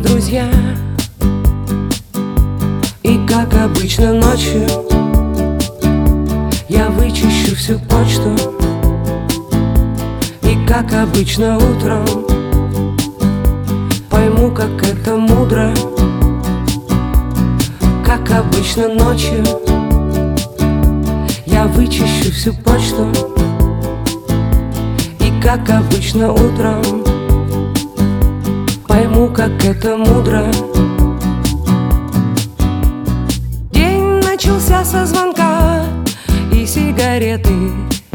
друзья. И как обычно ночью я вычищу всю почту. И как обычно утром пойму, как это мудро. Как обычно ночью я вычищу всю почту. И как обычно утром пойму, как это мудро. День начался со звонка и сигареты,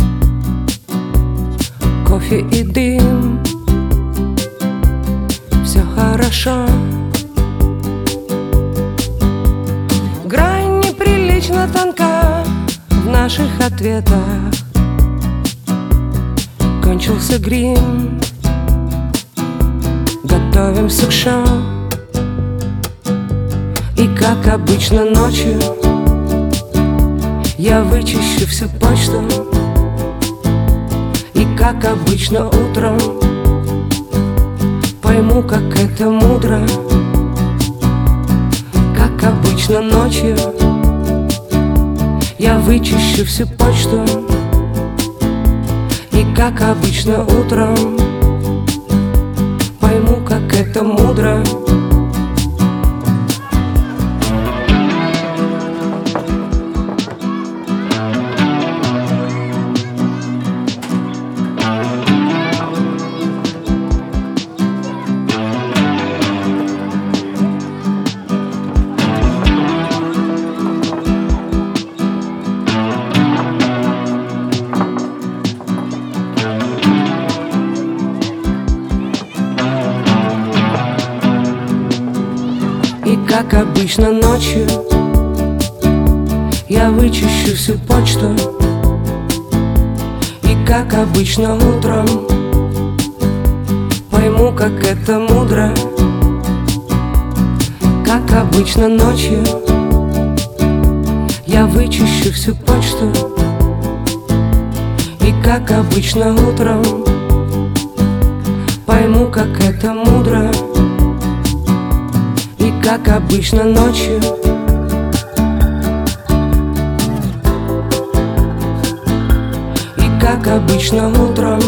кофе и дым. Все хорошо. Грань неприлично тонка в наших ответах. Кончился грим, готовимся к шоу. И как обычно ночью я вычищу всю почту. И как обычно утром пойму, как это мудро. Как обычно ночью я вычищу всю почту. И как обычно утром пойму, как это мудро. И как обычно ночью я вычищу всю почту. И как обычно утром пойму, как это мудро. Как обычно ночью я вычищу всю почту. И как обычно утром пойму, как это мудро. И как обычно ночью и как обычно утром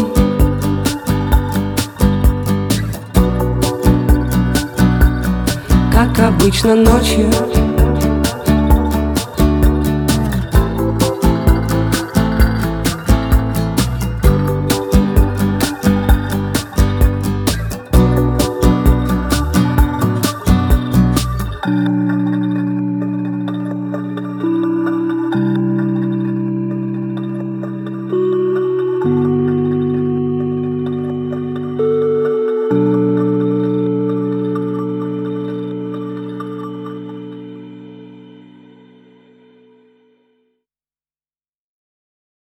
как обычно ночью